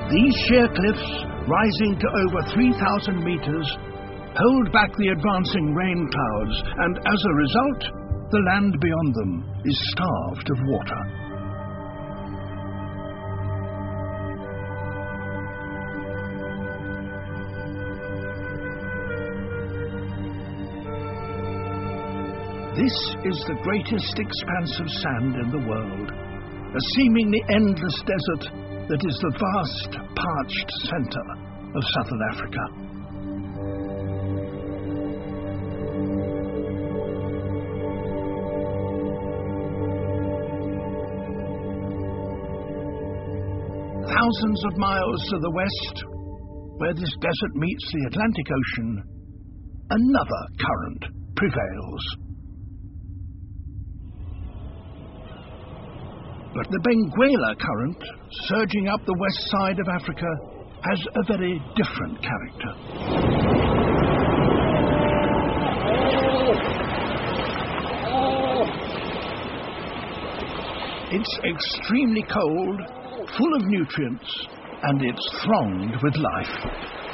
These sheer cliffs, rising to over 3,000 meters, hold back the advancing rain clouds, and as a result, the land beyond them is starved of water. This is the greatest expanse of sand in the world, a seemingly endless desert that is the vast, parched centre of southern Africa. Thousands of miles to the west, where this desert meets the Atlantic Ocean, another current prevails. But the Benguela current, surging up the west side of Africa, has a very different character. It's extremely cold, full of nutrients, and it's thronged with life.